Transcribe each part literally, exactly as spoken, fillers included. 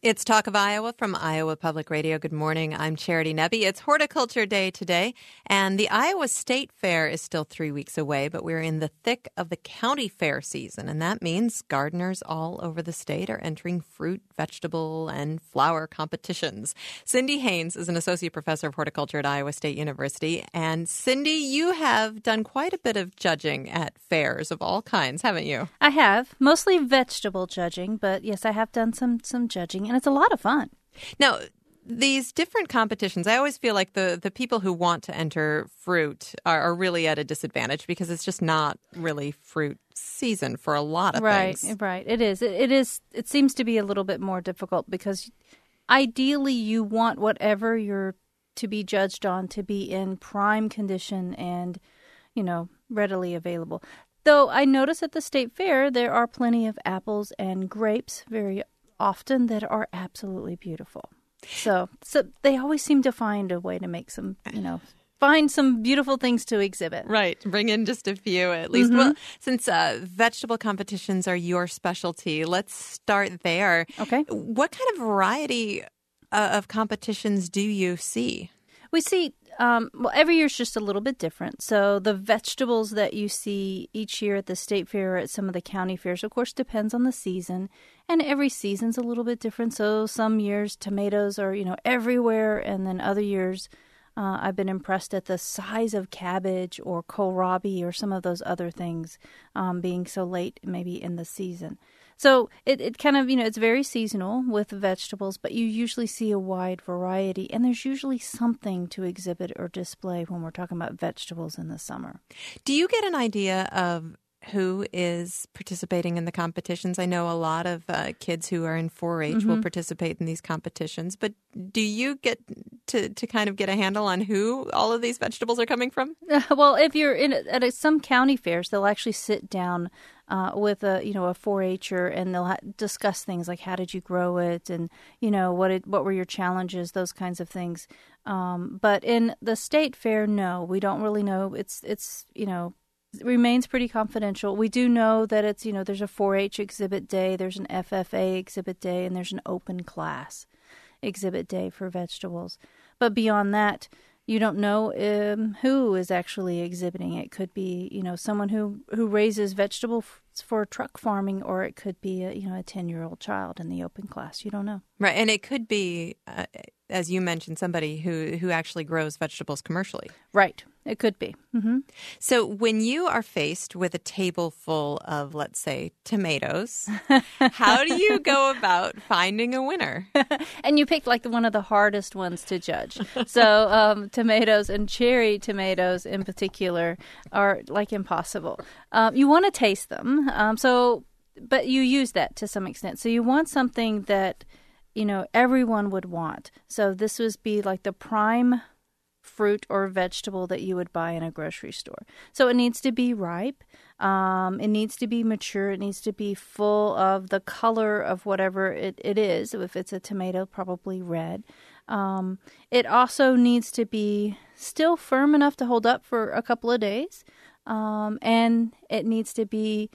It's Talk of Iowa from Iowa Public Radio. Good morning. I'm Charity Nebbe. It's Horticulture Day today, and the Iowa State Fair is still three weeks away, but we're in the thick of the county fair season, and that means gardeners all over the state are entering fruit, vegetable, and flower competitions. Cindy Haynes is an associate professor of horticulture at Iowa State University, and Cindy, you have done quite a bit of judging at fairs of all kinds, haven't you? I have, mostly vegetable judging, but yes, I have done some some judging. And it's a lot of fun. Now, these different competitions, I always feel like the, the people who want to enter fruit are, are really at a disadvantage because it's just not really fruit season for a lot of right, things. Right, right. It is. It, it is. It seems to be a little bit more difficult because ideally you want whatever you're to be judged on to be in prime condition and, you know, readily available. Though I notice at the state fair there are plenty of apples and grapes very often that are absolutely beautiful. So, so they always seem to find a way to make some, you know, find some beautiful things to exhibit. Right. Bring in just a few at least. Mm-hmm. Well, since uh, vegetable competitions are your specialty, let's start there. Okay. What kind of variety uh, of competitions do you see? We see, um, well, every year is just a little bit different. So the vegetables that you see each year at the state fair or at some of the county fairs, of course, depends on the season. And every season's a little bit different. So some years tomatoes are, you know, everywhere. And then other years uh, I've been impressed at the size of cabbage or kohlrabi or some of those other things um, being so late maybe in the season. So it, it kind of, you know, it's very seasonal with vegetables, but you usually see a wide variety. And there's usually something to exhibit or display when we're talking about vegetables in the summer. Do you get an idea of who is participating in the competitions? I know a lot of uh, kids who are in four H mm-hmm. will participate in these competitions, but do you get to, to kind of get a handle on who all of these vegetables are coming from? Uh, well, if you're in at a, some county fairs, they'll actually sit down uh, with a you know a four H-er and they'll ha- discuss things like how did you grow it and you know what it, what were your challenges, those kinds of things. Um, but in the state fair, no, we don't really know. It's it's you know. It remains pretty confidential. We do know that it's, you know, there's a four H exhibit day, there's an F F A exhibit day, and there's an open class exhibit day for vegetables. But beyond that, you don't know um, who is actually exhibiting. It could be, you know, someone who, who raises vegetables for truck farming, or it could be, a, you know, a ten-year-old child in the open class. You don't know. Right, and it could be, uh, as you mentioned, somebody who, who actually grows vegetables commercially. Right. It could be. Mm-hmm. So when you are faced with a table full of, let's say, tomatoes, how do you go about finding a winner? And you picked like the, one of the hardest ones to judge. So um, tomatoes and cherry tomatoes in particular are like impossible. Um, you want to taste them. Um, so, but you use that to some extent. So you want something that, you know, everyone would want. So this would be like the prime fruit or vegetable that you would buy in a grocery store. So it needs to be ripe. Um, it needs to be mature. It needs to be full of the color of whatever it, it is. If it's a tomato, probably red. Um, it also needs to be still firm enough to hold up for a couple of days. Um, and it needs to be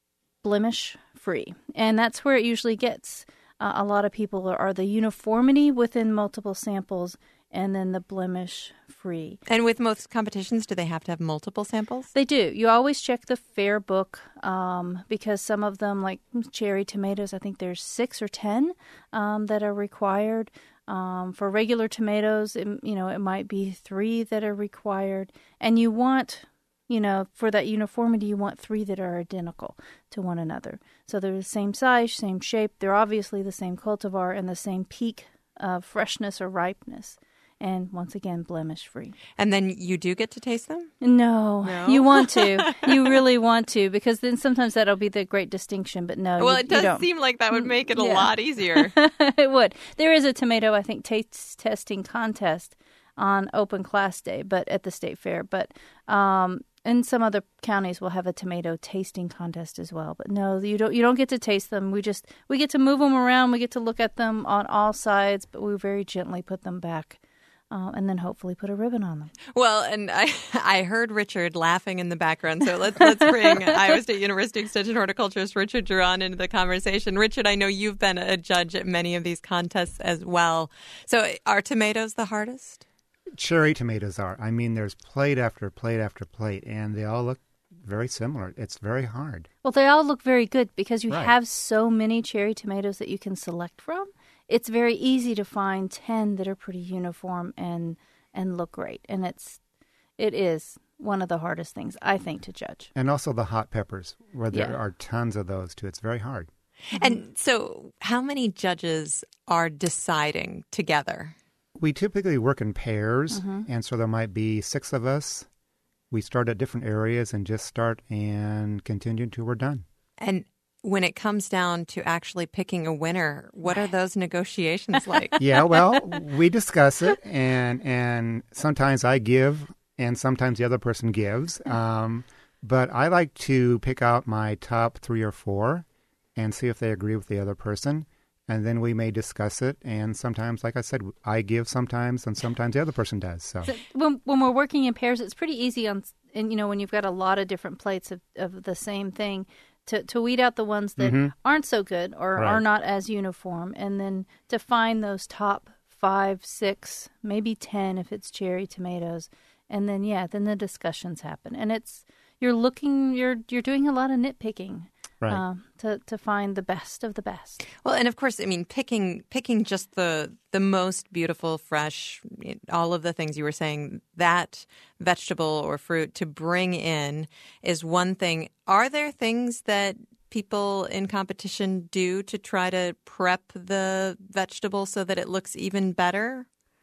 blemish free. And that's where it usually gets uh, a lot of people are the uniformity within multiple samples and then the blemish free. And with most competitions, do they have to have multiple samples? They do. You always check the fair book um, because some of them, like cherry tomatoes, I think there's six or ten um, that are required. Um, for regular tomatoes, it, you know, it might be three that are required. And you want, you know, for that uniformity, you want three that are identical to one another. So they're the same size, same shape. They're obviously the same cultivar and the same peak of freshness or ripeness. And once again, blemish-free. And then you do get to taste them? No, no? You want to. You really want to, because then sometimes that'll be the great distinction, but no, Well, you, it does you don't. seem like that would make it a yeah. lot easier. It would. There is a tomato, I think, taste testing contest on open class day, but at the state fair. But um, and some other counties will have a tomato tasting contest as well. But no, you don't. You don't get to taste them. We just we get to move them around. We get to look at them on all sides, but we very gently put them back uh, and then hopefully put a ribbon on them. Well, and I I heard Richard laughing in the background, so let's let's bring Iowa State University Extension horticulturist Richard Duran into the conversation. Richard, I know you've been a judge at many of these contests as well. So are tomatoes the hardest? Cherry tomatoes are. I mean, there's plate after plate after plate, and they all look very similar. It's very hard. Well, they all look very good because you Right. have so many cherry tomatoes that you can select from. It's very easy to find ten that are pretty uniform and and look great. And it's it is one of the hardest things, I think, to judge. And also the hot peppers, where there Yeah. are tons of those, too. It's very hard. And so how many judges are deciding together? We typically work in pairs, Mm-hmm. and so there might be six of us. We start at different areas and just start and continue until we're done. And when it comes down to actually picking a winner, what are those negotiations like? Yeah, well, we discuss it, and and sometimes I give, and sometimes the other person gives. Um, but I like to pick out my top three or four and see if they agree with the other person. And then we may discuss it, and sometimes, like I said, I give sometimes, and sometimes the other person does. So, So when when we're working in pairs, it's pretty easy on, and you know, when you've got a lot of different plates of, of the same thing, to, to weed out the ones that Mhm. aren't so good or Right. are not as uniform, and then to find those top five, six, maybe ten if it's cherry tomatoes, and then yeah, then the discussions happen, and it's you're looking, you're you're doing a lot of nitpicking. right. Um, to, to find the best of the best. Well, and of course, I mean, picking picking just the the most beautiful, fresh, all of the things you were saying, that vegetable or fruit to bring in is one thing. Are there things that people in competition do to try to prep the vegetable so that it looks even better?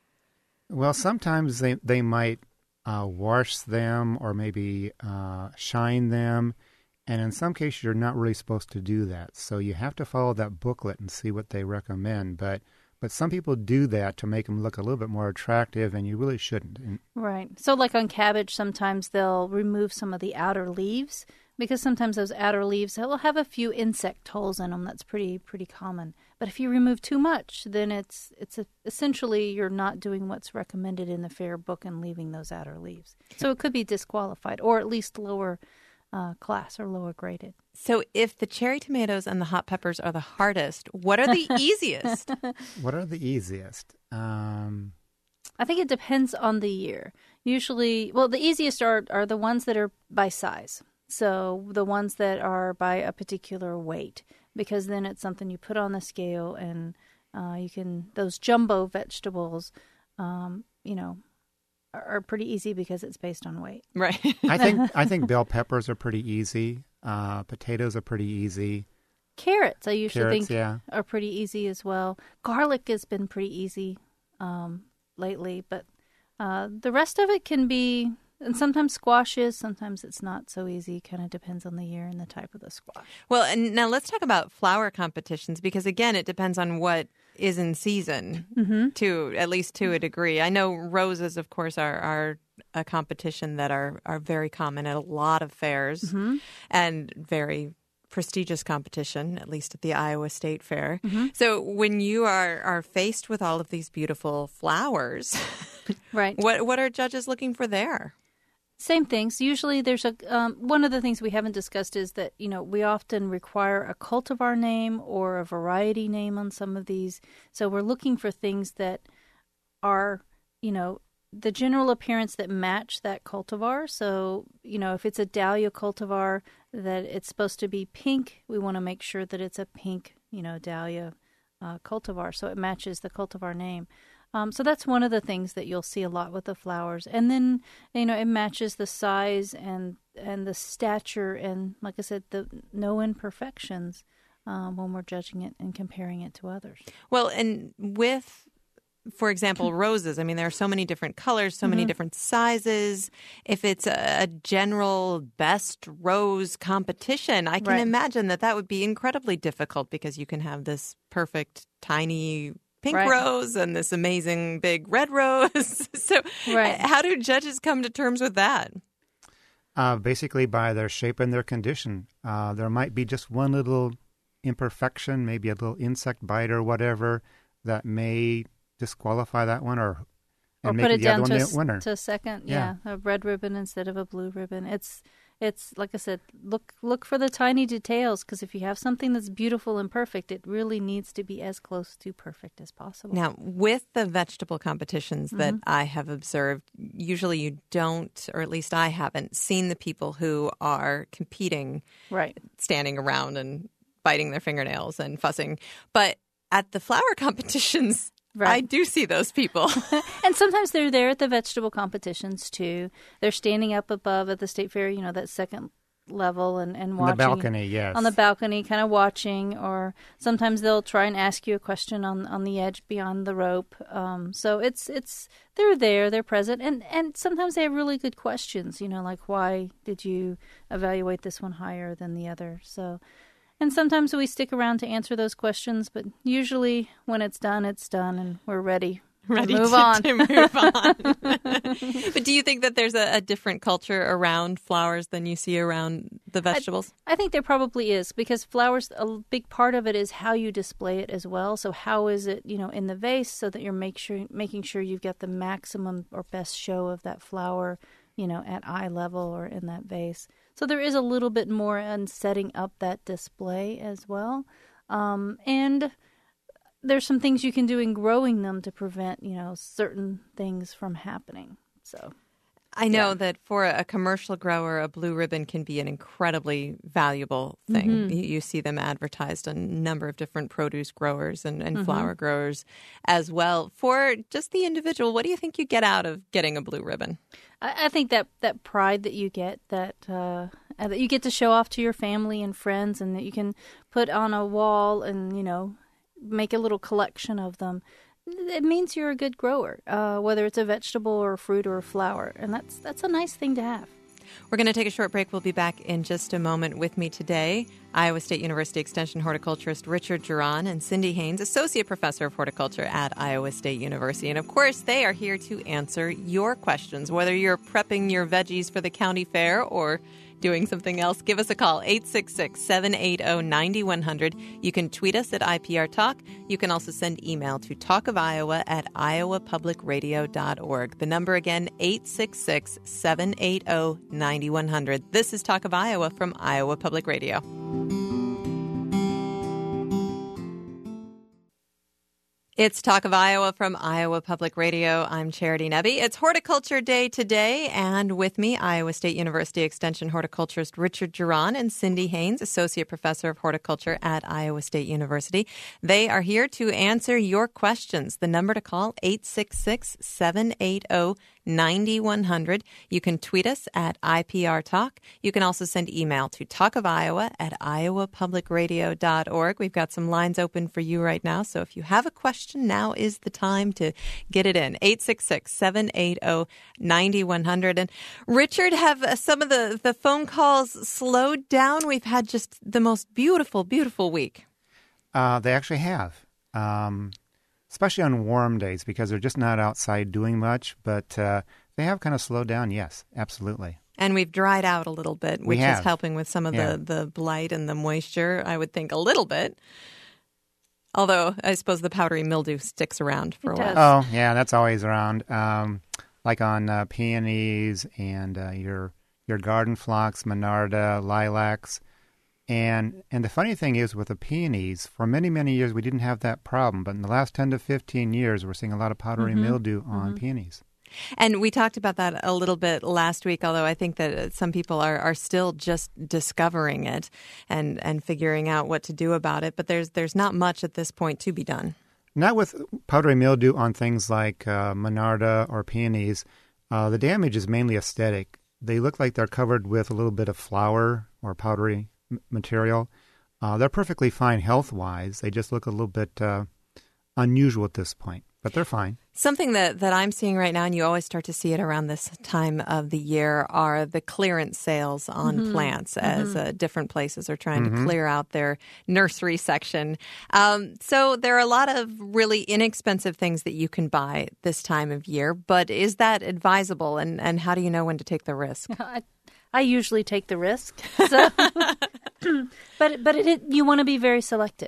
Well, sometimes they, they might uh, wash them or maybe uh, shine them. And in some cases, you're not really supposed to do that. So you have to follow that booklet and see what they recommend. But but some people do that to make them look a little bit more attractive, and you really shouldn't. And Right. So like on cabbage, sometimes they'll remove some of the outer leaves because sometimes those outer leaves will have a few insect holes in them. That's pretty pretty common. But if you remove too much, then it's it's a, essentially you're not doing what's recommended in the fair book and leaving those outer leaves. So it could be disqualified or at least lower uh, class or lower graded. So if the cherry tomatoes and the hot peppers are the hardest, what are the easiest? what are the easiest? Um, I think it depends on the year. Usually, well, the easiest are, are the ones that are by size. So the ones that are by a particular weight, because then it's something you put on the scale and uh, you can, those jumbo vegetables, um, you know, are, are pretty easy because it's based on weight. Right. I think I think bell peppers are pretty easy. Uh, potatoes are pretty easy. Carrots, I usually Carrots, think, yeah. are pretty easy as well. Garlic has been pretty easy um, lately, but uh, the rest of it can be, and sometimes squash is, sometimes it's not so easy. Kind of depends on the year and the type of the squash. Well, and now let's talk about flower competitions because, again, it depends on what is in season, Mm-hmm. to at least to a degree. I know roses, of course, are, are a competition that are, are very common at a lot of fairs Mm-hmm. and very prestigious competition, at least at the Iowa State Fair. Mm-hmm. So when you are, are faced with all of these beautiful flowers, Right. what what are judges looking for there? Same things. Usually there's a, um, one of the things we haven't discussed is that, you know, we often require a cultivar name or a variety name on some of these. So we're looking for things that are, you know, the general appearance that match that cultivar. So, you know, if it's a dahlia cultivar, that it's supposed to be pink, we want to make sure that it's a pink, you know, dahlia uh, cultivar, so it matches the cultivar name. Um, so that's one of the things that you'll see a lot with the flowers. And then, you know, it matches the size and and the stature and, like I said, the no imperfections um, when we're judging it and comparing it to others. Well, and with, for example, roses, I mean, there are so many different colors, so many Mhm. different sizes. If it's a, a general best rose competition, I can Right. imagine that that would be incredibly difficult because you can have this perfect, tiny pink Right. rose and this amazing big red rose. So Right. how do judges come to terms with that? Uh, basically, by their shape and their condition. Uh, there might be just one little imperfection, maybe a little insect bite or whatever, that may disqualify that one. Or, or and put make it the down other to, one s- the winner. to second. Yeah. Yeah. A red ribbon instead of a blue ribbon. It's it's like I said, look look for the tiny details, because if you have something that's beautiful and perfect, it really needs to be as close to perfect as possible. Now, with the vegetable competitions that Mm-hmm. I have observed, usually you don't, or at least I haven't, seen the people who are competing, Right. standing around and biting their fingernails and fussing. But at the flower competitions, Right. I do see those people. And sometimes they're there at the vegetable competitions too. They're standing up above at the state fair, you know, that second level and, and On watching. the balcony, yes. On the balcony, kind of watching, or sometimes they'll try and ask you a question on, on the edge beyond the rope. Um, so it's it's they're there, they're present, and, and sometimes they have really good questions, you know, like why did you evaluate this one higher than the other? So, and sometimes we stick around to answer those questions, but usually when it's done, it's done, and we're ready. Ready to move to, on. to move on. But do you think that there's a, a different culture around flowers than you see around the vegetables? I think there probably is, because flowers, a big part of it is how you display it as well. So how is it, you know, in the vase, so that you're make sure making sure you've got the maximum or best show of that flower, you know, at eye level or in that vase. So there is a little bit more in setting up that display as well. Um, and there's some things you can do in growing them to prevent, you know, certain things from happening. So I know Yeah. that for a commercial grower, a blue ribbon can be an incredibly valuable thing. Mm-hmm. You, you see them advertised on a number of different produce growers and, and Mm-hmm. flower growers as well. For just the individual, what do you think you get out of getting a blue ribbon? I, I think that, that pride that you get, that uh, uh, that you get to show off to your family and friends, and that you can put on a wall and, you know, make a little collection of them. It means you're a good grower, uh, whether it's a vegetable or a fruit or a flower, and that's that's a nice thing to have. We're going to take a short break. We'll be back in just a moment. With me today, Iowa State University Extension horticulturist Richard Geron and Cindy Haynes, Associate Professor of Horticulture at Iowa State University. And of course, they are here to answer your questions, whether you're prepping your veggies for the county fair or doing something else. Give us a call, eight six six, seven eight zero, nine one zero zero. You can tweet us at I P R Talk. You can also send email to talkofiowa at iowa public radio dot org. The number again, eight six six, seven eight zero, nine one zero zero. This is Talk of Iowa from Iowa Public Radio. It's Talk of Iowa from Iowa Public Radio. I'm Charity Nebbe. It's Horticulture Day today, and with me, Iowa State University Extension horticulturist Richard Geron and Cindy Haynes, Associate Professor of Horticulture at Iowa State University. They are here to answer your questions. The number to call, eight six six, seven eight zero, nine one zero zero. You can tweet us at I P R Talk. You can also send email to talkofiowa at iowa public radio dot org. We've got some lines open for you right now, so if you have a question, now is the time to get it in. eight six six, seven eight zero, nine one zero zero. And Richard, have uh, some of the, the phone calls slowed down? We've had just the most beautiful, beautiful week. Uh, they actually have, um, especially on warm days, because they're just not outside doing much. But uh, they have kind of slowed down, yes, absolutely. And we've dried out a little bit, We which is have. helping with some of Yeah. the, the blight and the moisture, I would think, a little bit. Although I suppose the powdery mildew sticks around for It a while. does. Oh, yeah, that's always around. Um, like on uh, peonies and uh, your your garden phlox, monarda, lilacs. And and the funny thing is with the peonies, for many, many years we didn't have that problem. But in the last ten to fifteen years, we're seeing a lot of powdery Mm-hmm. mildew on peonies. And we talked about that a little bit last week, although I think that some people are, are still just discovering it and, and figuring out what to do about it. But there's there's not much at this point to be done. Not with powdery mildew on things like uh, monarda or peonies. Uh, the damage is mainly aesthetic. They look like they're covered with a little bit of flour or powdery m- material. Uh, they're perfectly fine health-wise. They just look a little bit uh, unusual at this point, but they're fine. Something that, that I'm seeing right now, and you always start to see it around this time of the year, are the clearance sales on Mm-hmm. plants as uh, different places are trying to clear out their nursery section. Um, so there are a lot of really inexpensive things that you can buy this time of year, but is that advisable, and, and how do you know when to take the risk? I, I usually take the risk, so. but but it, it, you want to be very selective.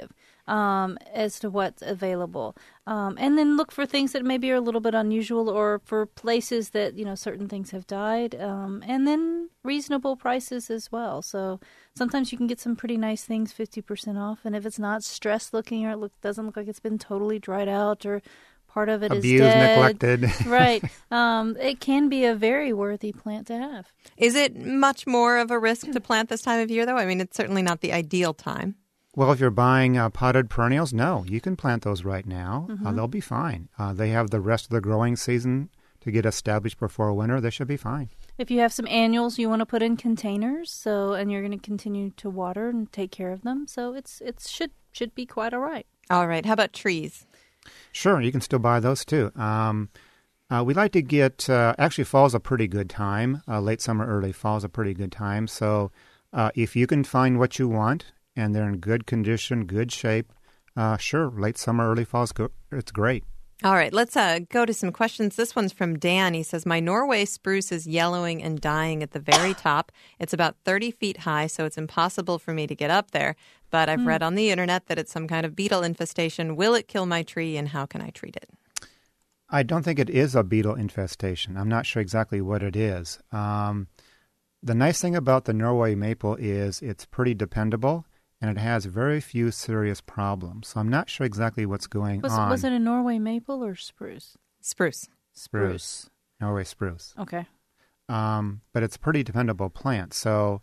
um, as to what's available. Um, and then look for things that maybe are a little bit unusual or for places that, you know, certain things have died. Um, and then reasonable prices as well. So sometimes you can get some pretty nice things fifty percent off. And if it's not stressed looking or it look, doesn't look like it's been totally dried out or part of it Abused, is dead. neglected. Right. Um, it can be a very worthy plant to have. Is it much more of a risk to plant this time of year, though? I mean, it's certainly not the ideal time. Well, if you're buying uh, potted perennials, no, you can plant those right now. Mm-hmm. Uh, they'll be fine. Uh, they have the rest of the growing season to get established before winter. They should be fine. If you have some annuals you want to put in containers, so and you're going to continue to water and take care of them, so it's it should should be quite all right. All right. How about trees? Sure, you can still buy those too. Um, uh, we like to get, uh, actually fall's a pretty good time. Uh, late summer, early fall's a pretty good time. So uh, if you can find what you want and they're in good condition, good shape, uh, sure, late summer, early fall's go- it's great. All right, let's uh, go to some questions. This one's from Dan. He says, my Norway spruce is yellowing and dying at the very top. It's about thirty feet high, so it's impossible for me to get up there. But I've mm. read on the internet that it's some kind of beetle infestation. Will it kill my tree, and how can I treat it? I don't think it is a beetle infestation. I'm not sure exactly what it is. Um, the nice thing about the Norway maple is it's pretty dependable, and it has very few serious problems. So I'm not sure exactly what's going was, on. Was it a Norway maple or spruce? Spruce. Spruce. Norway spruce. Okay. Um, but it's a pretty dependable plant. So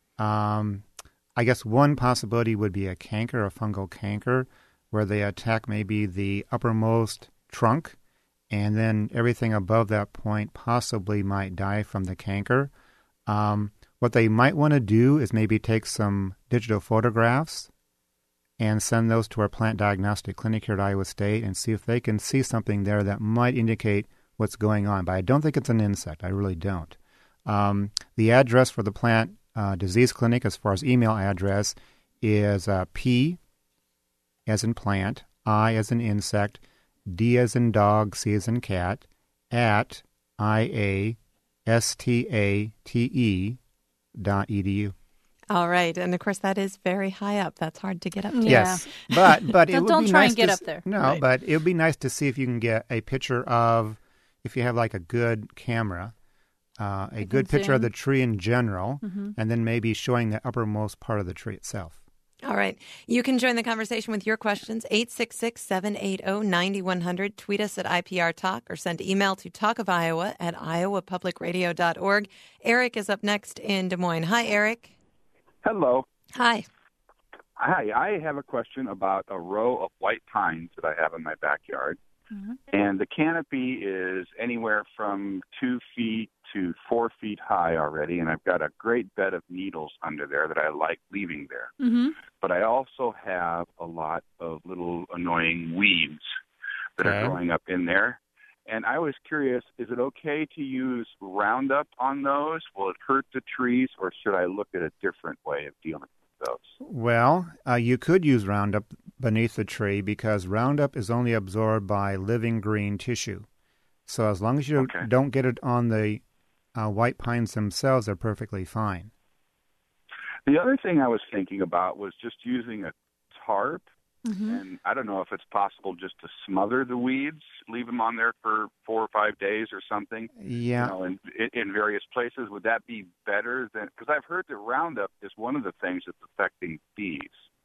um, I guess one possibility would be a canker, a fungal canker, where they attack maybe the uppermost trunk, and then everything above that point possibly might die from the canker. Um, what they might want to do is maybe take some digital photographs and send those to our plant diagnostic clinic here at Iowa State and see if they can see something there that might indicate what's going on. But I don't think it's an insect. I really don't. Um, the address for the plant uh, disease clinic, as far as email address, is uh, P as in plant, I as in insect, D as in dog, C as in cat, at I A S T A T E dot edu. All right, and of course that is very high up. That's hard to get up to. Yeah. Yes, but but it don't, would don't be try nice and get to, up there. No, right. But it would be nice to see if you can get a picture of, if you have like a good camera, uh, a You good can picture of zoom. the tree in general, Mm-hmm. and then maybe showing the uppermost part of the tree itself. All right. You can join the conversation with your questions, eight six six, seven eight zero, nine one zero zero. Tweet us at I P R Talk or send email to talkofiowa at iowa public radio dot org. Eric is up next in Des Moines. Hi, Eric. Hello. Hi. Hi. I have a question about a row of white pines that I have in my backyard. Mm-hmm. And the canopy is anywhere from two feet to four feet high already, and I've got a great bed of needles under there that I like leaving there. Mm-hmm. But I also have a lot of little annoying weeds that Okay. are growing up in there. And I was curious, is it okay to use Roundup on those? Will it hurt the trees, or should I look at a different way of dealing with those? Well, uh, you could use Roundup beneath the tree because Roundup is only absorbed by living green tissue. So as long as you Okay. don't get it on the uh, white pines themselves, they're perfectly fine. The other thing I was thinking about was just using a tarp, Mm-hmm. and I don't know if it's possible just to smother the weeds, leave them on there for four or five days or something, Yeah. you know, in, in various places. Would that be better than, because I've heard that Roundup is one of the things that's affecting bees.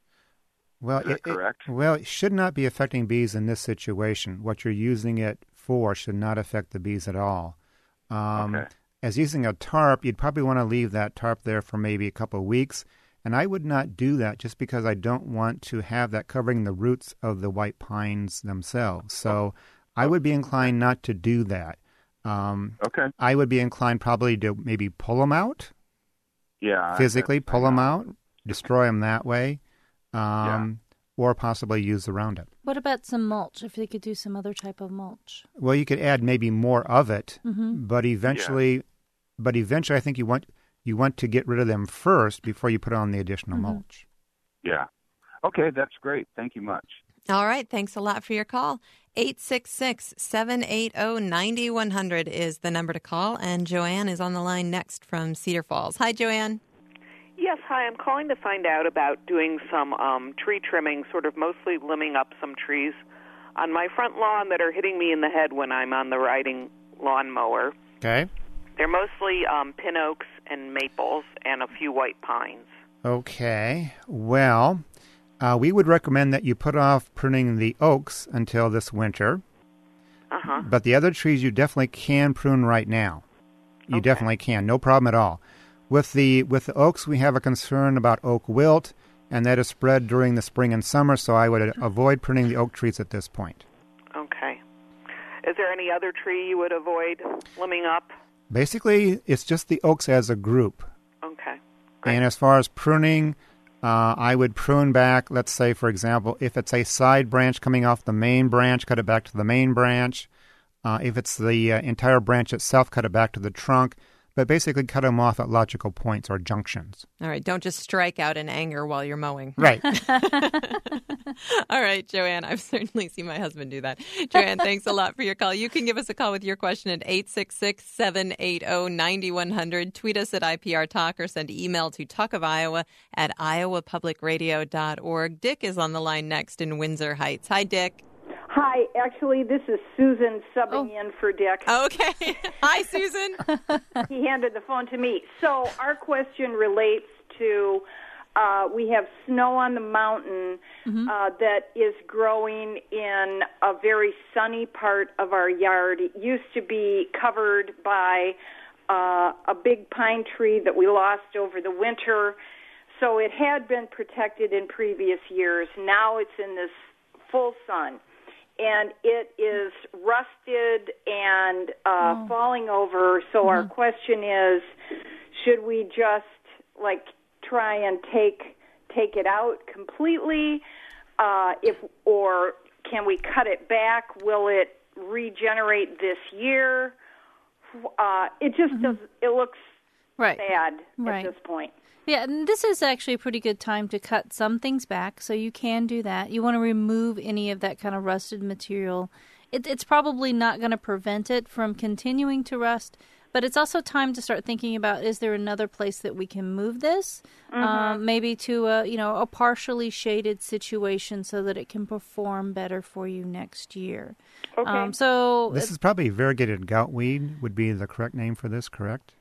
Well, Is that it, it- correct? well, it should not be affecting bees in this situation. What you're using it for should not affect the bees at all. Um, Okay. As using a tarp, you'd probably want to leave that tarp there for maybe a couple of weeks. And I would not do that just because I don't want to have that covering the roots of the white pines themselves. So I would be inclined not to do that. Um, Okay. I would be inclined probably to maybe pull them out, Yeah. physically that's- pull I them know. out, destroy them that way, um, or possibly use the Roundup. What about some mulch, if they could do some other type of mulch? Well, you could add maybe more of it, Mm-hmm. but eventually, but eventually, I think you want you want to get rid of them first before you put on the additional Mhm. mulch. Yeah. Okay, that's great. Thank you much. All right. Thanks a lot for your call. eight six six, seven eight zero, nine one zero zero is the number to call. And Joanne is on the line next from Cedar Falls. Hi, Joanne. Yes, hi. I'm calling to find out about doing some um, tree trimming, sort of mostly limbing up some trees on my front lawn that are hitting me in the head when I'm on the riding lawnmower. Okay. They're mostly um, pin oaks and maples and a few white pines. Okay. Well, uh, we would recommend that you put off pruning the oaks until this winter. Uh-huh. But the other trees you definitely can prune right now. You Okay. definitely can. No problem at all. With the with the oaks, we have a concern about oak wilt, and that is spread during the spring and summer, so I would avoid pruning the oak trees at this point. Okay. Is there any other tree you would avoid limbing up? Basically, it's just the oaks as a group. Okay. Great. And as far as pruning, uh, I would prune back, let's say, for example, if it's a side branch coming off the main branch, cut it back to the main branch. Uh, if it's the uh, entire branch itself, cut it back to the trunk. But basically cut them off at logical points or junctions. All right. Don't just strike out in anger while you're mowing. Right. All right, Joanne. I've certainly seen my husband do that. Joanne, thanks a lot for your call. You can give us a call with your question at eight six six, seven eight zero, nine one zero zero. Tweet us at I P R Talk or send email to talkofiowa at iowa public radio dot org. Dick is on the line next in Windsor Heights. Hi, Dick. Hi, actually, this is Susan subbing Oh. in for Dick. Okay. Hi, Susan. He handed the phone to me. So our question relates to uh, we have snow on the mountain uh, that is growing in a very sunny part of our yard. It used to be covered by uh, a big pine tree that we lost over the winter. So it had been protected in previous years. Now it's in this full sun. And it is rusted and uh, Oh. falling over. So our question is, should we just like try and take take it out completely, uh, if or can we cut it back? Will it regenerate this year? Uh, it just does. It looks Right. bad Right. at this point. Yeah, and this is actually a pretty good time to cut some things back, so you can do that. You want to remove any of that kind of rusted material. It, it's probably not going to prevent it from continuing to rust, but it's also time to start thinking about, is there another place that we can move this? Um, maybe to a, you know, a partially shaded situation so that it can perform better for you next year. Okay. Um, so This is probably variegated goutweed would be the correct name for this, correct?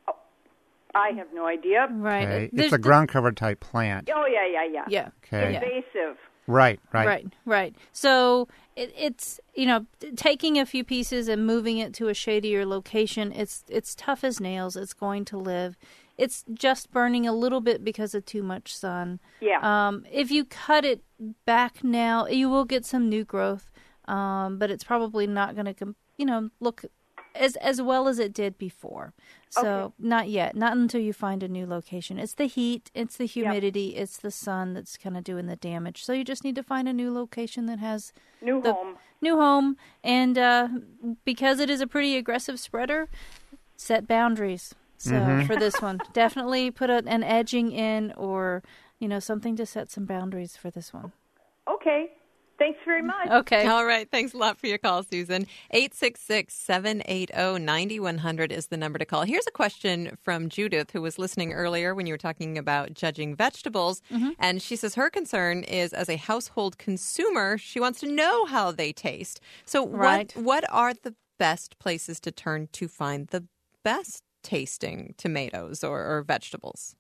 I have no idea. right. Okay. There's It's a the- ground cover type plant. Oh yeah, yeah, yeah. Yeah. Okay. Invasive. Right, right. Right, right. So it, it's, you know, t- taking a few pieces and moving it to a shadier location. It's it's tough as nails. It's going to live. It's just burning a little bit because of too much sun. Yeah. Um, if you cut it back now, you will get some new growth, um, but it's probably not going to, com- you know, look as as well as it did before. So Okay. not yet, not until you find a new location. It's the heat, it's the humidity, it's the sun that's kind of doing the damage. So you just need to find a new location that has New the home. new home, and uh, because it is a pretty aggressive spreader, set boundaries. So for this one, definitely put a, an edging in, or you know, something to set some boundaries for this one. Okay. Thanks very much. Okay. All right. Thanks a lot for your call, Susan. eight six six, seven eight zero, nine one zero zero is the number to call. Here's a question from Judith, who was listening earlier when you were talking about judging vegetables. And she says her concern is, as a household consumer, she wants to know how they taste. So Right. what what are the best places to turn to find the best tasting tomatoes or, or vegetables?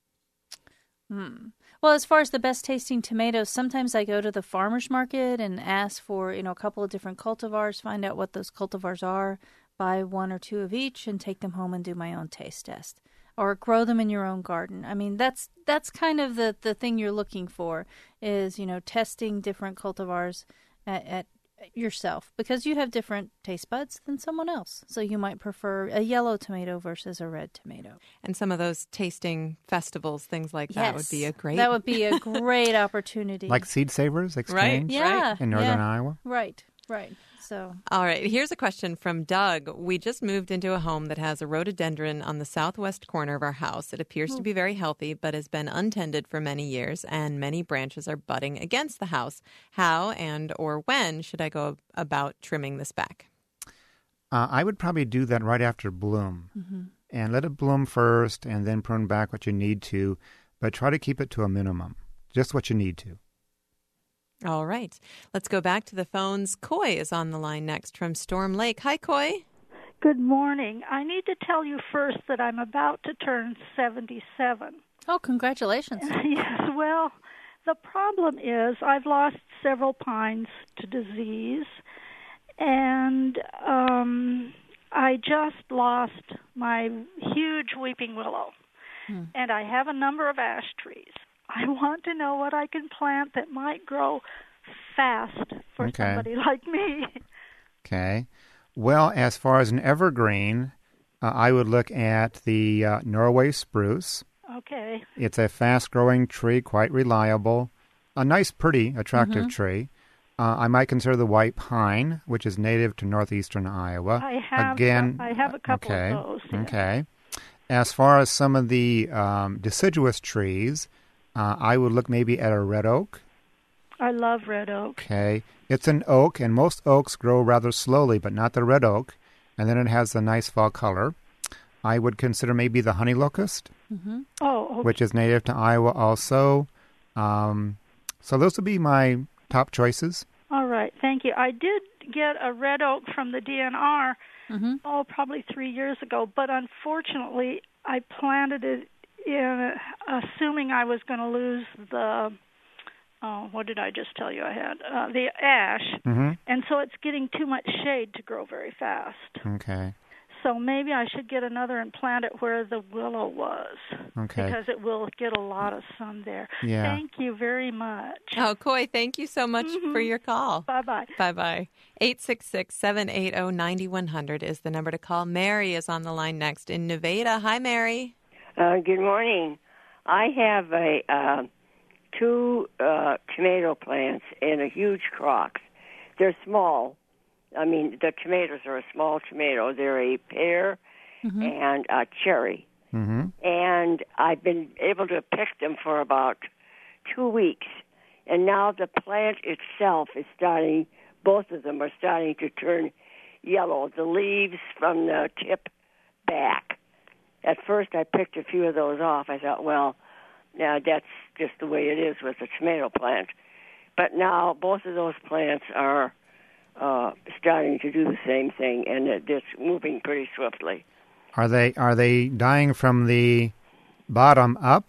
Well, as far as the best tasting tomatoes, sometimes I go to the farmer's market and ask for, you know, a couple of different cultivars, find out what those cultivars are, buy one or two of each, and take them home and do my own taste test. Or grow them in your own garden. I mean, that's that's kind of the, the thing you're looking for is, you know, testing different cultivars at, at yourself, because you have different taste buds than someone else. So you might prefer a yellow tomato versus a red tomato. And some of those tasting festivals, things like that would be a great... That would be a great opportunity. Like Seed Savers Exchange yeah, in northern yeah. Iowa? Right, right. So All right. Here's a question from Doug. We just moved into a home that has a rhododendron on the southwest corner of our house. It appears to be very healthy, but has been untended for many years, and many branches are budding against the house. How and or when should I go about trimming this back? Uh, I would probably do that right after bloom. And let it bloom first and then prune back what you need to. but try to keep it to a minimum, just what you need to. All right. Let's go back to the phones. Coy is on the line next from Storm Lake. Hi, Coy. Good morning. I need to tell you first that I'm about to turn seventy-seven. Oh, congratulations. Yes, well, the problem is I've lost several pines to disease, and um, I just lost my huge weeping willow, hmm. and I have a number of ash trees. I want to know what I can plant that might grow fast for okay. somebody like me. Okay. Well, as far as an evergreen, uh, I would look at the uh, Norway spruce. Okay. It's a fast-growing tree, quite reliable. A nice, pretty, attractive mm-hmm. tree. Uh, I might consider the white pine, which is native to northeastern Iowa. I have, Again, I have a couple okay, of those. Yeah. Okay. As far as some of the um, deciduous trees, uh, I would look maybe at a red oak. I love red oak. Okay. It's an oak, and most oaks grow rather slowly, but not the red oak. And then it has the nice fall color. I would consider maybe the honey locust, mm-hmm. oh, okay. which is native to Iowa also. Um, so those would be my top choices. All right. Thank you. I did get a red oak from the D N R, mm-hmm. oh, probably three years ago, but unfortunately I planted it in assuming I was going to lose the... Oh, what did I just tell you I had? Uh, the ash. Mm-hmm. And so it's getting too much shade to grow very fast. Okay. So maybe I should get another and plant it where the willow was. Okay. Because it will get a lot of sun there. Yeah. Thank you very much. Oh, Coy, thank you so much mm-hmm. for your call. Bye-bye. Bye-bye. eight six six, seven eight zero, nine one zero zero is the number to call. Mary is on the line next in Nevada. Hi, Mary. Uh, good morning. I have a... Uh, two uh, tomato plants in a huge crock. They're small. I mean, the tomatoes are a small tomato. They're a pear mm-hmm. and a cherry. Mm-hmm. And I've been able to pick them for about two weeks. And now the plant itself is starting, both of them are starting to turn yellow. The leaves from the tip back. At first I picked a few of those off. I thought, well, now that's just the way it is with the tomato plant. But now both of those plants are uh, starting to do the same thing, and it, it's moving pretty swiftly. Are they are they dying from the bottom up?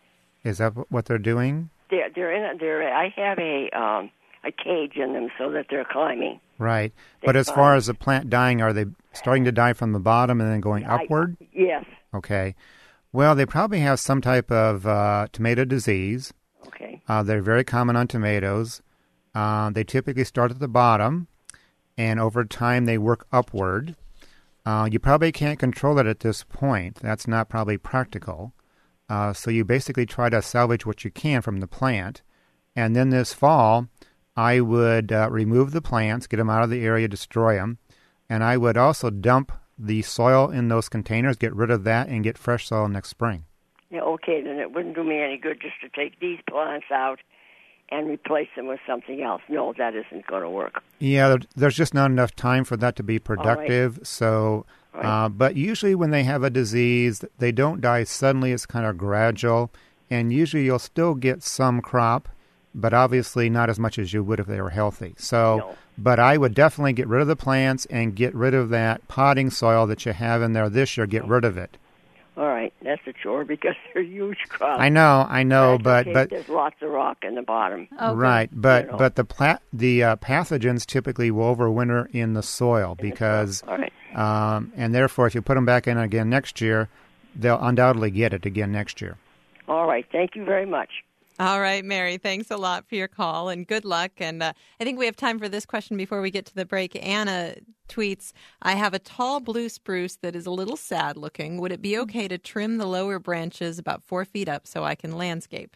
Is that what they're doing? They're they're in. A, they're. I have a um, a cage in them so that they're climbing. Right. They but as climb. far as the plant dying, are they starting to die from the bottom and then going I, upward? Yes. Okay. Well, they probably have some type of uh, tomato disease. Okay. Uh, they're very common on tomatoes. Uh, they typically start at the bottom, and over time they work upward. Uh, you probably can't control it at this point. That's not probably practical. Uh, so you basically try to salvage what you can from the plant. And then this fall, I would uh, remove the plants, get them out of the area, destroy them. And I would also dump the soil in those containers, get rid of that, and get fresh soil next spring. Yeah, okay, then it wouldn't do me any good just to take these plants out and replace them with something else. No, that isn't going to work. Yeah, there's just not enough time for that to be productive. Right. So, right. uh, but usually when they have a disease, they don't die suddenly. It's kind of gradual, and usually you'll still get some crop, but obviously not as much as you would if they were healthy. So, no. But I would definitely get rid of the plants and get rid of that potting soil that you have in there this year. Get rid of it. All right, that's a chore because they're huge crops. I know, I know, that's but okay. but there's lots of rock in the bottom. Okay. Right, but you know. but the pla- the uh, pathogens typically will overwinter in the soil in because, the soil. All right. um, and therefore, if you put them back in again next year, they'll undoubtedly get it again next year. All right, thank you very much. All right, Mary, thanks a lot for your call and good luck. And uh, I think we have time for this question before we get to the break. Anna tweets, I have a tall blue spruce that is a little sad looking. Would it be okay to trim the lower branches about four feet up so I can landscape?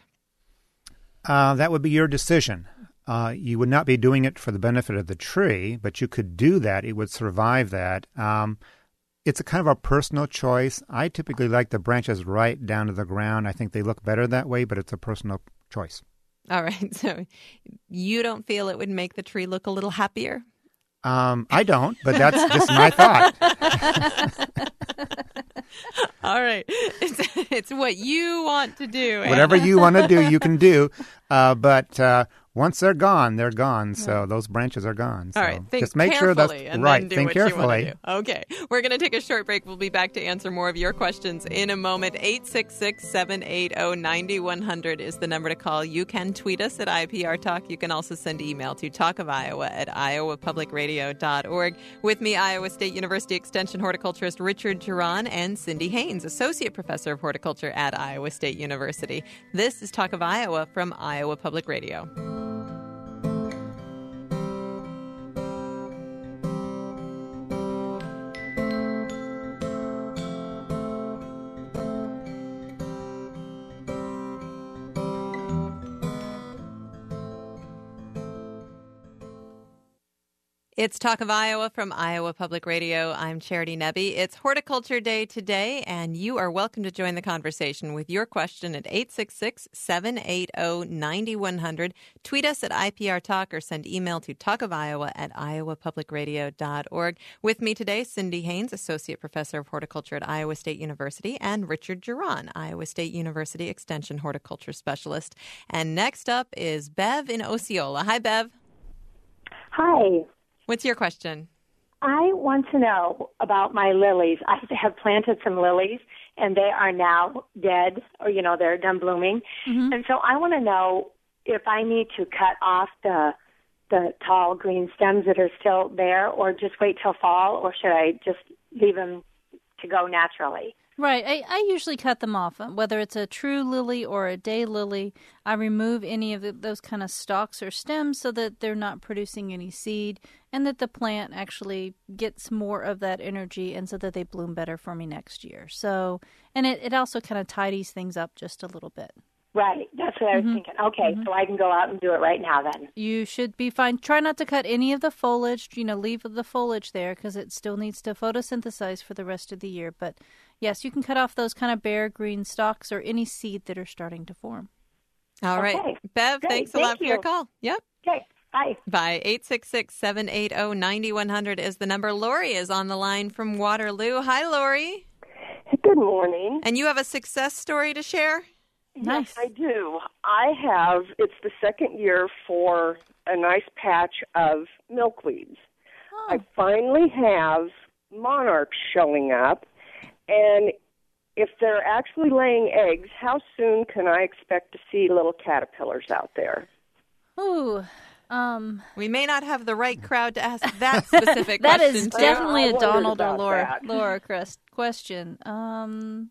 Uh, that would be your decision. Uh, you would not be doing it for the benefit of the tree, but you could do that. It would survive that. Um, it's a kind of a personal choice. I typically like the branches right down to the ground. I think they look better that way, but it's a personal choice. All right. So you don't feel it would make the tree look a little happier? Um, I don't, but that's just my thought. All right. It's, it's what you want to do. Whatever Anna. you want to do, you can do. Uh, but uh, once they're gone, they're gone. So right. those branches are gone. So All right. Think just make carefully sure that's and right. Then do Think what carefully. You want to do. Okay. We're going to take a short break. We'll be back to answer more of your questions in a moment. eight six six, seven eight zero, nine one zero zero is the number to call. You can tweet us at I P R Talk. You can also send email to talk of Iowa at iowa public radio dot org. With me, Iowa State University Extension horticulturist Richard Geron and Cindy Haynes, Associate Professor of Horticulture at Iowa State University. This is Talk of Iowa from Iowa Public Radio. It's Talk of Iowa from Iowa Public Radio. I'm Charity Nebbe. It's Horticulture Day today, and you are welcome to join the conversation with your question at eight six six, seven eight zero, nine one zero zero. Tweet us at I P R Talk or send email to talkofiowa at iowa public radio dot org. With me today, Cindy Haynes, Associate Professor of Horticulture at Iowa State University, and Richard Geron, Iowa State University Extension Horticulture Specialist. And next up is Bev in Osceola. Hi, Bev. Hi. What's your question? I want to know about my lilies. I have planted some lilies, and they are now dead, or, you know, they're done blooming. Mm-hmm. And so I want to know if I need to cut off the the tall green stems that are still there, or just wait till fall, or should I just leave them to go naturally? Right. I, I usually cut them off, whether it's a true lily or a day lily. I remove any of the, those kind of stalks or stems so that they're not producing any seed and that the plant actually gets more of that energy and so that they bloom better for me next year. So, and it, it also kind of tidies things up just a little bit. Right. That's what I was mm-hmm. thinking. Okay, mm-hmm. so I can go out and do it right now then. You should be fine. Try not to cut any of the foliage. You know, leave the foliage there because it still needs to photosynthesize for the rest of the year. But, yes, you can cut off those kind of bare green stalks or any seed that are starting to form. All right. Okay. Bev, Great. thanks a Thank lot for you. your call. Yep. Okay. Bye. Bye. eight six six, seven eight zero, nine one zero zero is the number. Lori is on the line from Waterloo. Hi, Lori. Good morning. And you have a success story to share? Nice. Yes, I do. I have, it's the second year for a nice patch of milkweeds. Oh. I finally have monarchs showing up, and if they're actually laying eggs, how soon can I expect to see little caterpillars out there? Ooh, um... We may not have the right crowd to ask that specific that question. That is to. definitely yeah, a Donald or about Laura, that. Laura Crest question. Um...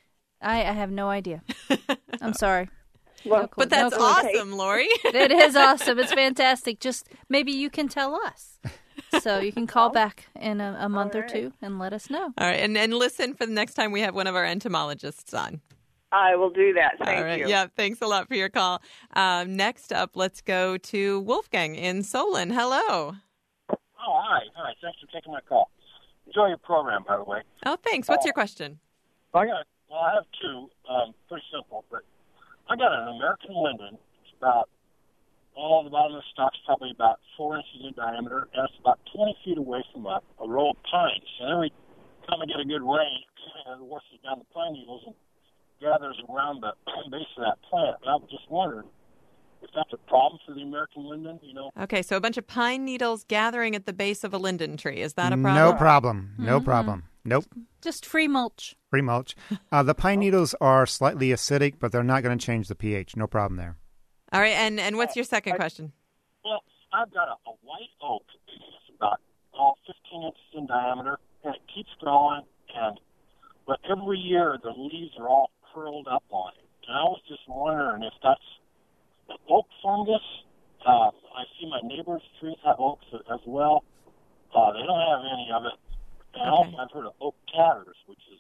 I, I have no idea. I'm sorry. Well, no clue. But that's no clue. awesome, Lori. It is awesome. It's fantastic. Just maybe you can tell us. So you can call back in a, a month right. or two and let us know. All right, and, and listen for the next time we have one of our entomologists on. I will do that. Thank All right. you. Yeah, thanks a lot for your call. Um, next up, let's go to Wolfgang in Solon. Hello. Oh, hi. Hi. Thanks for taking my call. Enjoy your program, by the way. Oh, thanks. What's uh, your question? I got. Well, I have two. Um, pretty simple, but I got an American linden. It's about all the bottom of the stalk's probably about four inches in diameter, and it's about twenty feet away from a, a row of pines. And every time I get a good rain, it washes down the pine needles and gathers around the base of that plant. And I was just wondering if that's a problem for the American linden. You know. Okay, so a bunch of pine needles gathering at the base of a linden tree. Is that a problem? No problem. No Mm-hmm. problem. Nope. Just free mulch. Free mulch. Uh, the pine needles are slightly acidic, but they're not going to change the pH. No problem there. All right, and, and what's your second I, question? Well, I've got a, a white oak. It's about all fifteen inches in diameter, and it keeps growing. And but every year the leaves are all curled up on it. And I was just wondering if that's the oak fungus. Uh, I see my neighbor's trees have oaks as well. Uh, they don't have any of it. And Okay. also, I've heard of oak tatters, which is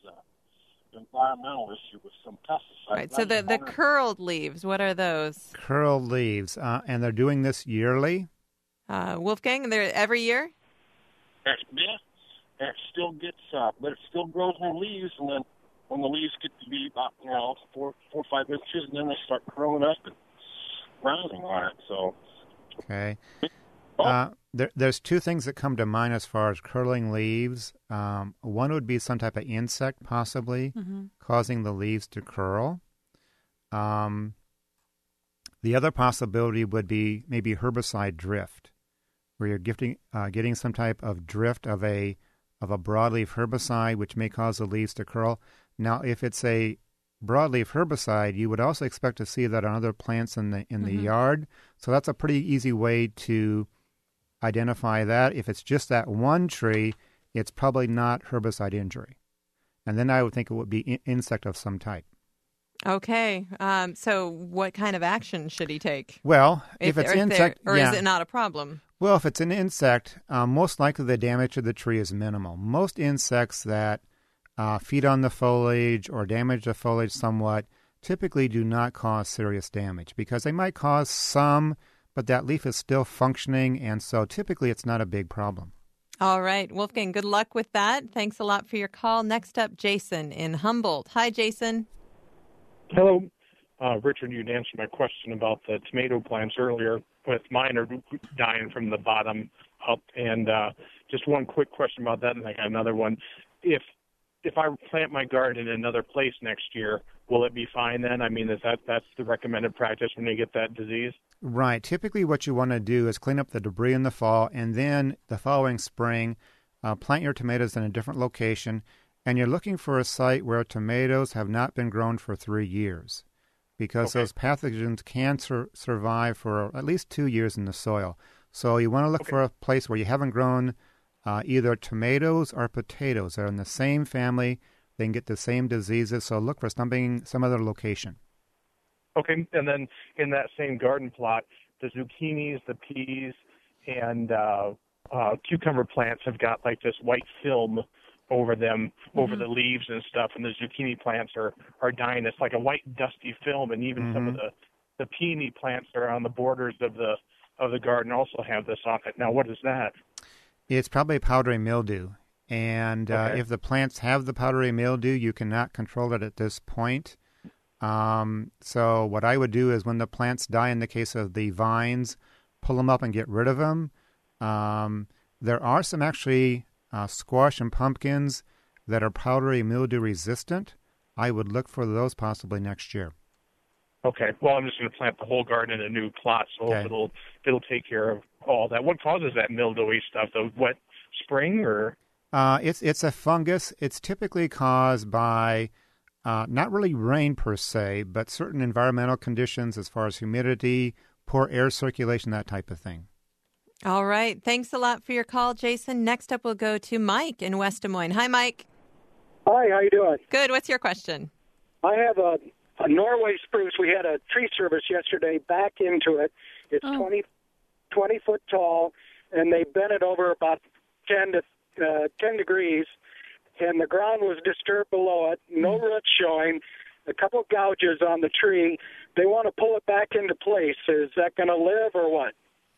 an environmental issue with some pesticides. Right, so the, the curled leaves, what are those? Curled leaves. Uh, and they're doing this yearly? Uh, Wolfgang, they're every year? Yeah, and it still gets, uh, but it still grows new leaves, and then when the leaves get to be about, you know, four, four or five inches, and then they start curling up and browning on it. So, Okay. oh, Uh, There, there's two things that come to mind as far as curling leaves. Um, one would be some type of insect possibly mm-hmm. causing the leaves to curl. Um, the other possibility would be maybe herbicide drift, where you're gifting, uh, getting some type of drift of a of a broadleaf herbicide, which may cause the leaves to curl. Now, if it's a broadleaf herbicide, you would also expect to see that on other plants in the in the mm-hmm. yard. So that's a pretty easy way to identify that. If it's just that one tree, it's probably not herbicide injury. And then I would think it would be in- insect of some type. Okay. Um, so what kind of action should he take? Well, if, if it's insect... Or yeah. is it not a problem? Well, if it's an insect, um, most likely the damage to the tree is minimal. Most insects that uh, feed on the foliage or damage the foliage somewhat typically do not cause serious damage because they might cause some, but that leaf is still functioning, and so typically it's not a big problem. All right. Wolfgang, good luck with that. Thanks a lot for your call. Next up, Jason in Humboldt. Hi, Jason. Hello. Uh, Richard, you'd answered my question about the tomato plants earlier, with mine are dying from the bottom up. And uh, just one quick question about that, and I got another one. If if I plant my garden in another place next year, will it be fine then? I mean, is that that's the recommended practice when you get that disease? Right. Typically what you want to do is clean up the debris in the fall, and then the following spring, uh, plant your tomatoes in a different location, and you're looking for a site where tomatoes have not been grown for three years because okay. those pathogens can sur- survive for at least two years in the soil. So you want to look okay. for a place where you haven't grown uh, either tomatoes or potatoes. They're in the same family. They can get the same diseases, so look for something, some other location. Okay, and then in that same garden plot, the zucchinis, the peas, and uh, uh, cucumber plants have got like this white film over them, mm-hmm. over the leaves and stuff, and the zucchini plants are, are dying. It's like a white dusty film, and even mm-hmm. some of the, the peony plants that are on the borders of the of the garden also have this on it. Now, what is that? It's probably powdery mildew, and uh, okay. if the plants have the powdery mildew, you cannot control it at this point. Um, so what I would do is when the plants die, in the case of the vines, pull them up and get rid of them. Um, there are some actually uh, squash and pumpkins that are powdery mildew resistant. I would look for those possibly next year. Okay. Well, I'm just going to plant the whole garden in a new plot, so okay. it'll it'll take care of all that. What causes that mildewy stuff? The wet spring, or? Uh, it's it's a fungus. It's typically caused by Uh, not really rain per se, but certain environmental conditions as far as humidity, poor air circulation, that type of thing. All right. Thanks a lot for your call, Jason. Next up, we'll go to Mike in West Des Moines. Hi, Mike. Hi, how you doing? Good. What's your question? I have a, a Norway spruce. We had a tree service yesterday, back into it. It's oh. twenty, twenty foot tall, and they bent it over about ten to uh, ten degrees. And the ground was disturbed below it, no roots showing, a couple of gouges on the tree. They want to pull it back into place. Is that going to live or what?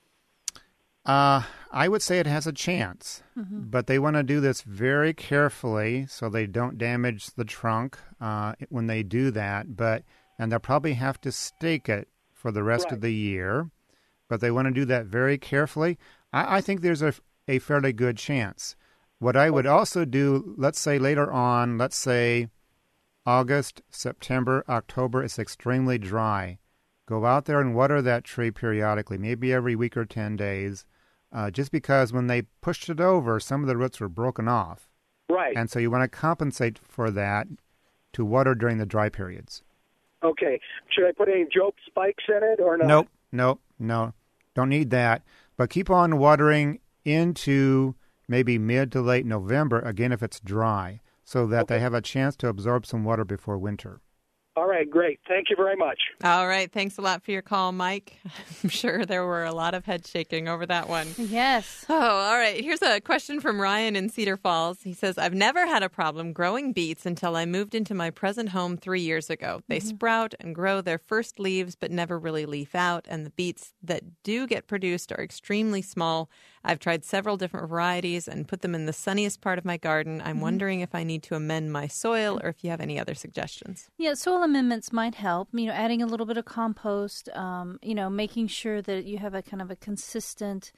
Uh, I would say it has a chance, mm-hmm. but they want to do this very carefully so they don't damage the trunk uh, when they do that. But and they'll probably have to stake it for the rest right. of the year, but they want to do that very carefully. I, I think there's a, a fairly good chance. What I would also do, let's say later on, let's say August, September, October, it's extremely dry. Go out there and water that tree periodically, maybe every week or ten days, uh, just because when they pushed it over, some of the roots were broken off. Right. And so you want to compensate for that to water during the dry periods. Okay. Should I put any Job spikes in it or not? Nope, nope, no. Don't need that. But keep on watering into maybe mid to late November, again if it's dry, so that okay. they have a chance to absorb some water before winter. All right, great. Thank you very much. All right. Thanks a lot for your call, Mike. I'm sure there were a lot of head shaking over that one. Yes. Oh, all right. Here's a question from Ryan in Cedar Falls. He says, I've never had a problem growing beets until I moved into my present home three years ago. They mm-hmm. sprout and grow their first leaves, but never really leaf out. And the beets that do get produced are extremely small. I've tried several different varieties and put them in the sunniest part of my garden. I'm mm-hmm. wondering if I need to amend my soil or if you have any other suggestions. Yeah, soil amendments might help. You know, adding a little bit of compost, um, you know, making sure that you have a kind of a consistent,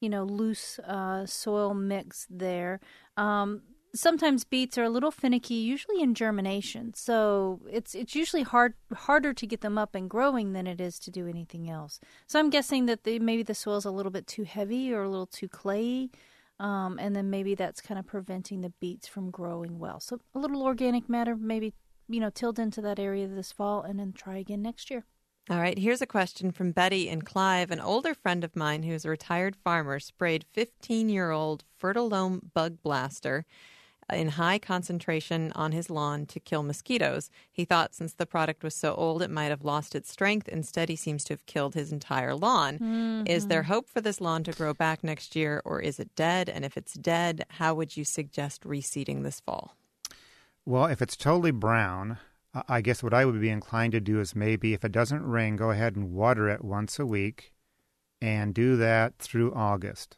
you know, loose uh, soil mix there. Um, sometimes beets are a little finicky, usually in germination. So it's it's usually hard harder to get them up and growing than it is to do anything else. So I'm guessing that the, maybe the soil's a little bit too heavy or a little too clayey. Um, and then maybe that's kind of preventing the beets from growing well. So a little organic matter, maybe, you know, tilled into that area this fall and then try again next year. All right, here's a question from Betty in Clive. An older friend of mine who's a retired farmer sprayed fifteen-year-old Fertilome Bug Blaster in high concentration on his lawn to kill mosquitoes. He thought since the product was so old, it might have lost its strength. Instead, he seems to have killed his entire lawn. Mm-hmm. Is there hope for this lawn to grow back next year, or is it dead? And if it's dead, how would you suggest reseeding this fall? Well, if it's totally brown, I guess what I would be inclined to do is maybe if it doesn't rain, go ahead and water it once a week and do that through August.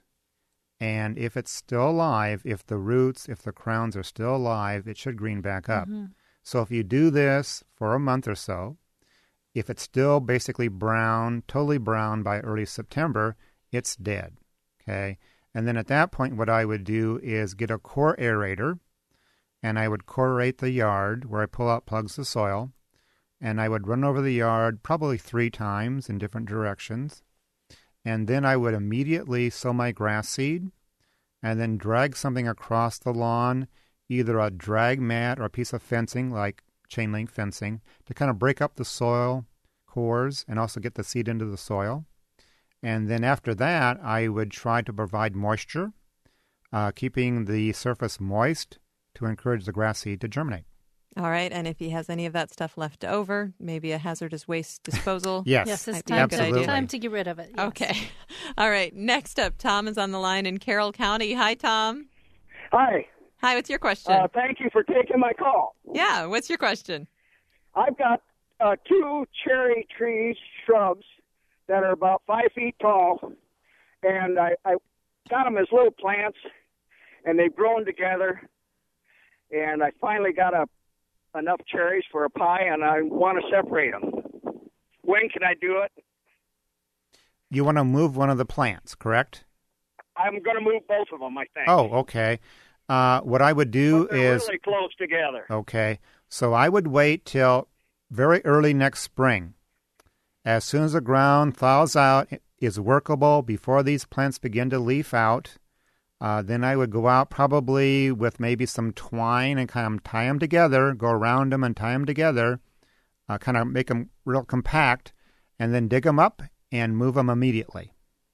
And if it's still alive, if the roots, if the crowns are still alive, it should green back up. Mm-hmm. So if you do this for a month or so, if it's still basically brown, totally brown by early September, it's dead, okay? And then at that point, what I would do is get a core aerator, and I would corrate the yard where I pull out plugs of soil, and I would run over the yard probably three times in different directions. And then I would immediately sow my grass seed and then drag something across the lawn, either a drag mat or a piece of fencing like chain link fencing to kind of break up the soil cores and also get the seed into the soil. And then after that, I would try to provide moisture, uh, keeping the surface moist to encourage the grass seed to germinate. All right, and if he has any of that stuff left over, maybe a hazardous waste disposal. yes, yes, it's time to, time to get rid of it. Yes. Okay. All right, next up, Tom is on the line in Carroll County. Hi, Tom. Hi. Hi, what's your question? Uh, thank you for taking my call. Yeah, what's your question? I've got uh, two cherry trees, shrubs, that are about five feet tall, and I, I got them as little plants, and they've grown together, and I finally got a enough cherries for a pie, and I want to separate them. When can I do it? You want to move one of the plants, correct? I'm going to move both of them, I think. Oh, okay. Uh, what I would do but they're is... really close together. Okay. So I would wait till very early next spring. As soon as the ground thaws out, is workable, before these plants begin to leaf out, Uh, then I would go out probably with maybe some twine and kind of tie them together, go around them and tie them together, uh, kind of make them real compact, and then dig them up and move them immediately.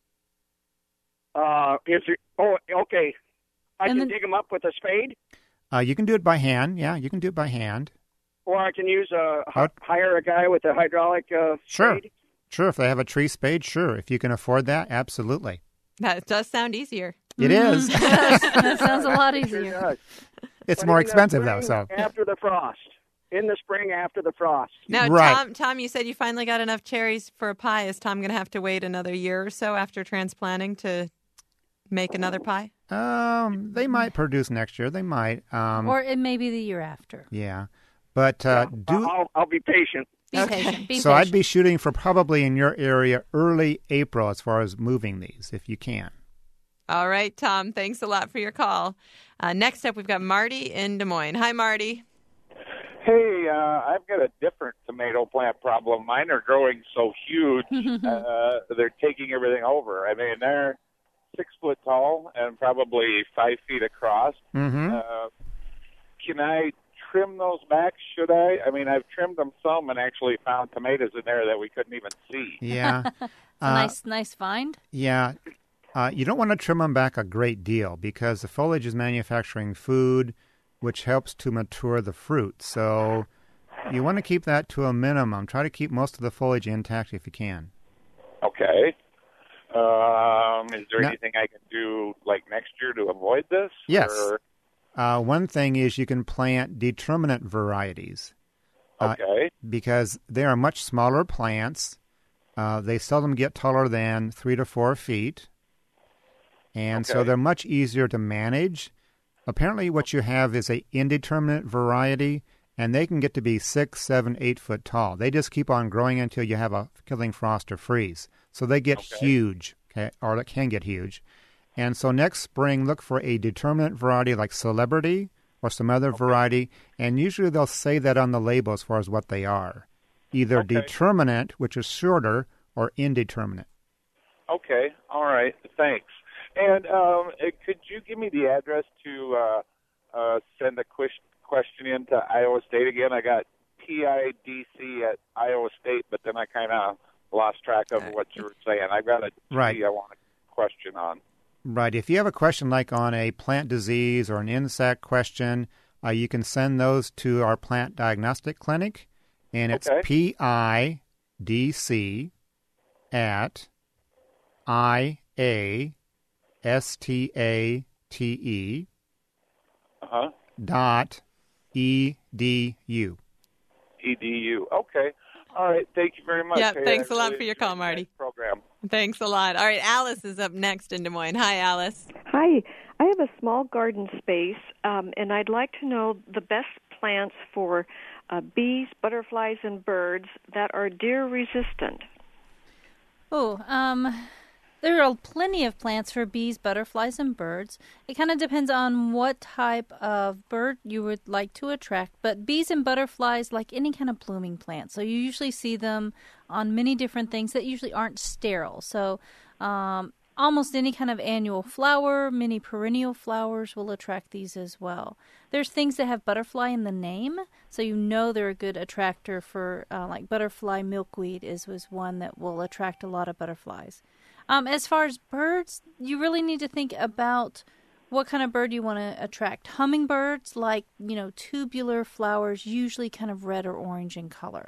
Uh, is it, oh, okay. I and can then, dig them up with a spade? Uh, you can do it by hand. Yeah, you can do it by hand. Or I can use a, How, hire a guy with a hydraulic uh, sure. spade? Sure, if they have a tree spade, sure. If you can afford that, absolutely. That does sound easier. It mm-hmm. is. That sounds a lot easier. It's but more expensive, though. So After the frost. In the spring after the frost. Now, right. Tom, Tom, you said you finally got enough cherries for a pie. Is Tom going to have to wait another year or so after transplanting to make another pie? Um, they might produce next year. They might. Um, or it may be the year after. Yeah. But uh, yeah, do I'll, I'll be patient. Be okay. patient. Be so patient. I'd be shooting for probably in your area early April as far as moving these, if you can. All right, Tom. Thanks a lot for your call. Uh, next up, we've got Marty in Des Moines. Hi, Marty. Hey, uh, I've got a different tomato plant problem. Mine are growing so huge, uh, they're taking everything over. I mean, they're six foot tall and probably five feet across. Mm-hmm. Uh, can I trim those back? Should I? I mean, I've trimmed them some and actually found tomatoes in there that we couldn't even see. Yeah. It's a uh, nice, nice find. Yeah. Uh, you don't want to trim them back a great deal because the foliage is manufacturing food, which helps to mature the fruit. So you want to keep that to a minimum. Try to keep most of the foliage intact if you can. Okay. Um, is there now, anything I can do like next year to avoid this? Yes. Or? Uh, one thing is you can plant determinate varieties. Okay. Uh, because they are much smaller plants. Uh, they seldom get taller than three to four feet. And okay. so they're much easier to manage. Apparently what you have is a indeterminate variety, and they can get to be six, seven, eight foot tall. They just keep on growing until you have a killing frost or freeze. So they get okay. huge, okay, or it can get huge. And so next spring, look for a determinate variety like Celebrity or some other okay. variety, and usually they'll say that on the label as far as what they are. Either okay. determinate, which is shorter, or indeterminate. Okay, all right, thanks. And um, could you give me the address to uh, uh, send a question in to Iowa State again? I got P I D C at Iowa State, but then I kind of lost track of what you were saying. I've got a G right. I want a question on. Right. If you have a question like on a plant disease or an insect question, uh, you can send those to our plant diagnostic clinic, and it's okay. P I D C at I A S T A T E uh-huh. dot E D U. E D U. Okay. All right. Thank you very much. Yeah, hey, thanks I a lot really for your call, Marty. Program. Thanks a lot. All right, Alice is up next in Des Moines. Hi, Alice. Hi. I have a small garden space, um, and I'd like to know the best plants for uh, bees, butterflies, and birds that are deer resistant. Oh, um, there are plenty of plants for bees, butterflies, and birds. It kind of depends on what type of bird you would like to attract. But bees and butterflies like any kind of blooming plant. So you usually see them on many different things that usually aren't sterile. So um, almost any kind of annual flower, many perennial flowers will attract these as well. There's things that have butterfly in the name, so you know they're a good attractor for, uh, like butterfly milkweed is was one that will attract a lot of butterflies. Um, as far as birds, you really need to think about what kind of bird you want to attract. Hummingbirds, like, you know, tubular flowers, usually kind of red or orange in color.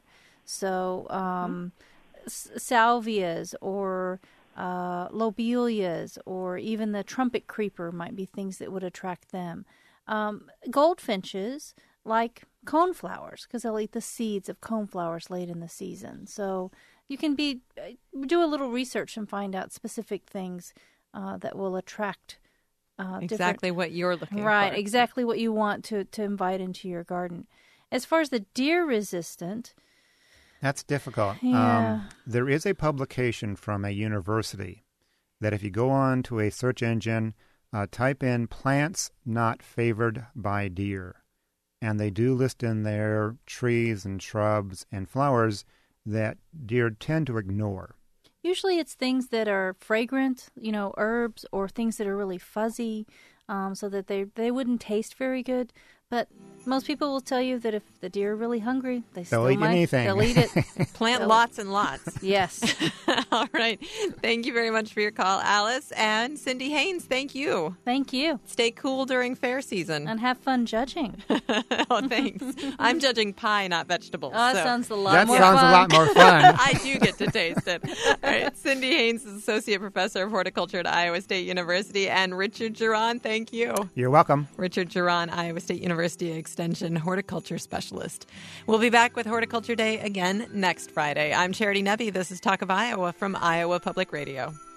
So um, mm-hmm. salvias or uh, lobelias or even the trumpet creeper might be things that would attract them. Um, goldfinches like coneflowers because they'll eat the seeds of coneflowers late in the season. So you can be do a little research and find out specific things uh, that will attract uh, exactly what you're looking right, for. Right, exactly what you want to, to invite into your garden. As far as the deer resistant, that's difficult. Yeah. Um, there is a publication from a university that if you go on to a search engine, uh, type in plants not favored by deer, and they do list in there trees and shrubs and flowers that deer tend to ignore. Usually it's things that are fragrant, you know, herbs or things that are really fuzzy, um, so that they, they wouldn't taste very good. But most people will tell you that if the deer are really hungry, they they'll still eat might. anything. They'll eat it. Plant they'll lots and lots. Yes. All right. Thank you very much for your call, Alice. And Cindy Haynes, thank you. Thank you. Stay cool during fair season. And have fun judging. Oh, thanks. I'm judging pie, not vegetables. Oh, that so. sounds a lot that more sounds fun. a lot more fun. I do get to taste it. All right. Cindy Haynes is Associate Professor of Horticulture at Iowa State University. And Richard Giron, thank you. You're welcome. Richard Giron, Iowa State University Extension Horticulture Specialist. We'll be back with Horticulture Day again next Friday. I'm Charity Nebbe. This is Talk of Iowa from Iowa Public Radio.